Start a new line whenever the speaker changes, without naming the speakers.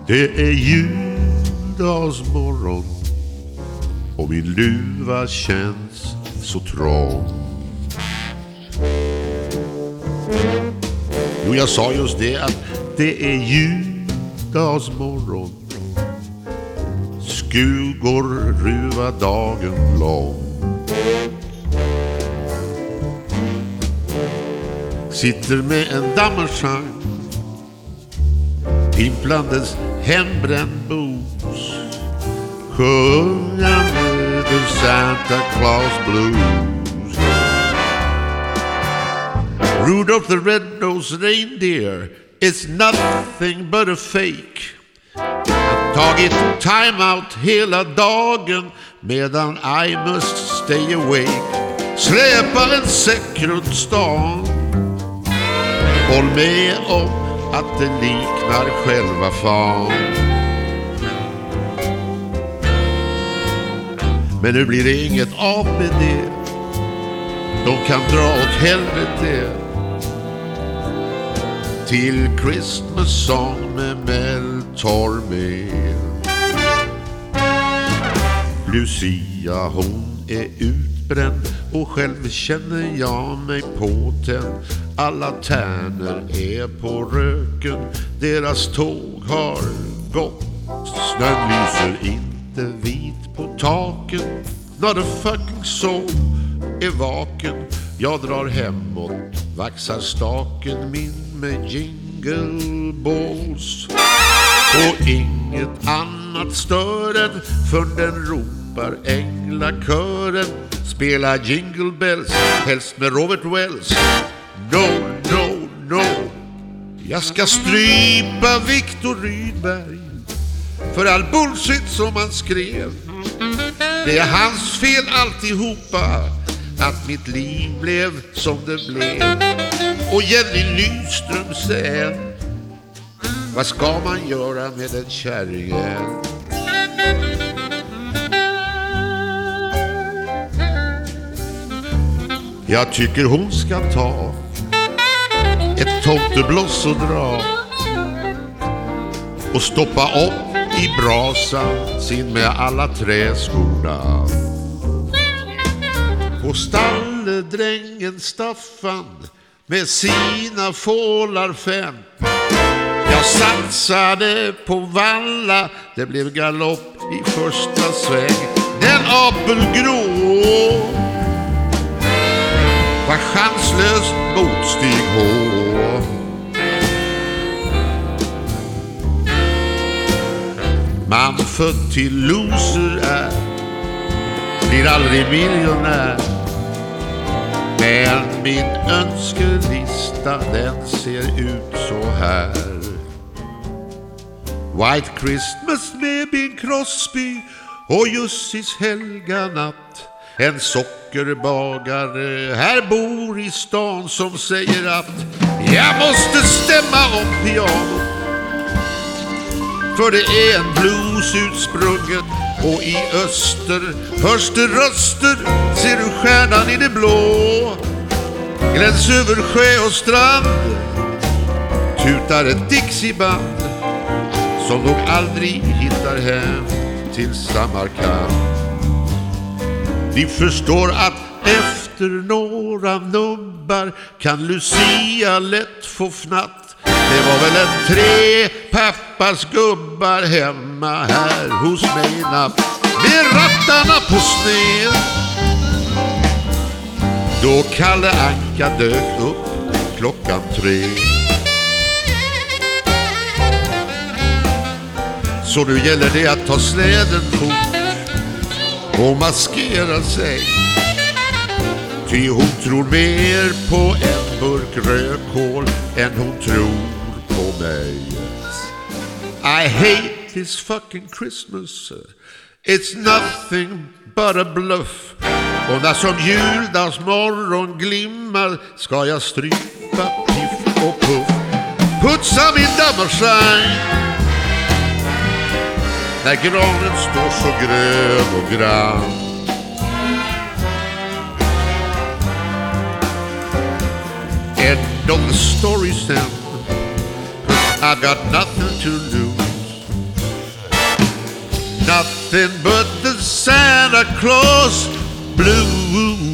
Det är juldagsmorgon och min luva känns så trång. Jo, jag sa just det, att det är juldagsmorgon. Skugor ruva dagen lång. Sitter med en dammersang, pimplandes hembränd bos, sjungande the Santa Claus blues. Rudolph the red-nosed reindeer is nothing but a fake. Tagit time-out hela dagen medan I must stay awake. Släpa en säck runt stan. Håll med om att det liknar själva fan. Men nu blir det inget av med det. De kan dra åt helvete. Till Christmas song med Mel Tormé. Lucia, hon är utbränd och själv känner jag mig påtänd. Alla tärnor är på röken, deras tåg har gått. Snön lyser inte vit på taken. Not a fucking soul är vaken. Jag drar hemåt, vaxar staken min med jingle balls. Och inget annat stör den, för den ropar änglakören. Spela jingle bells, helst med Robert Wells. No, no, no. Jag ska strypa Viktor Rydberg för all bullshit som han skrev. Det är hans fel alltihopa att mitt liv blev som det blev. Och Jenny Nyström sen, vad ska man göra med den kärringen? Jag tycker hon ska ta ett tomtebloss och dra och stoppa upp i brasan sin med alla träskorna. På stalledrängen Staffan med sina fålar 5. Jag satsade på valla, det blev galopp i första sväng. Den apelgrå var chanslös mot Stig H. Man född till loser är, blir aldrig miljonär. Men min önskelista, den ser ut så här. White Christmas med Bing Crosby och Jussis helga natt. En sockerbagare här bor i stan som säger att jag måste stämma om piano. För det är en blues utsprungen och i öster hörs det röster. Ser du stjärnan i det blå? Gräns över sjö och strand tutar ett Dixieband som nog aldrig hittar hem till Samarkand. Ni förstår att efter några nubbar kan Lucia lätt få fnatt. Det var väl en 3 pappas gubbar hemma här hos mig natt. Med rattarna på sned. Då Kalle Anka dök upp klockan 3. Så nu gäller det att ta släden fort och maskera sig. Ty hon tror mer på en burk rökhål än hon tror på mig. I hate this fucking Christmas. It's nothing but a bluff. Och när som juldagsmorgon glimmar ska jag strypa Piff och Puff. Putsa min dammersang när granen står så grön och grann. End of the story then, I've got nothing to lose. nothing but the Santa Claus blues.